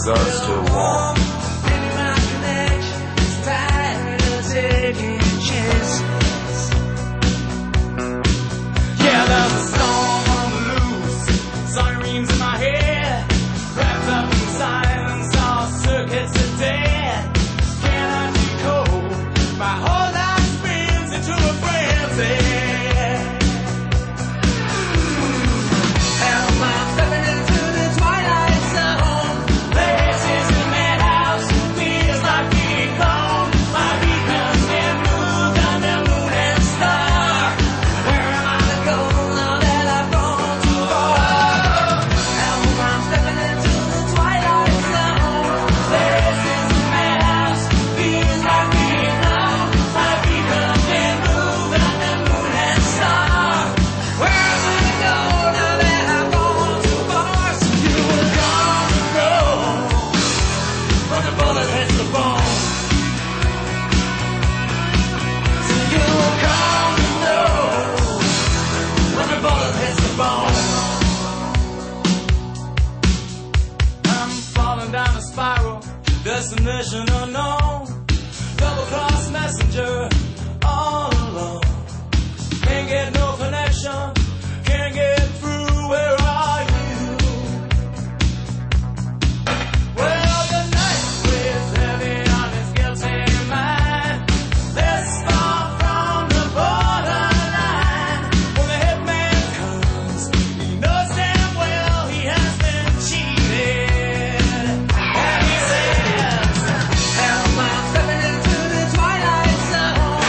us to warm. Yeah, there's a storm on the loose, sirens in my head, wrapped up in silence, all circuits are dead. Can I decode? My whole life spins into a frenzy. Am I stepping into the twilight zone? This is the madhouse, feels like being gone. My beacons can move down the moon and star. Where am I to go now that I've gone too far? Am I stepping into the twilight zone? This is the madhouse, feels like being gone. My beacons can move down the moon and star. Where am I to go now that I've gone too far? So you will come and go when the bullet hits the bone. So you will come and go when the bullet hits the bone. I'm falling down a spiral, destination unknown. Double-cross messenger, all alone. Can't get no connection, can't get through. Where are you? Well, the night weighs heavy on his guilty mind. This far from the borderline. When the hitman comes, he knows damn well he has been cheated. And he says, am I stepping into the twilight zone?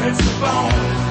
hurts the bone.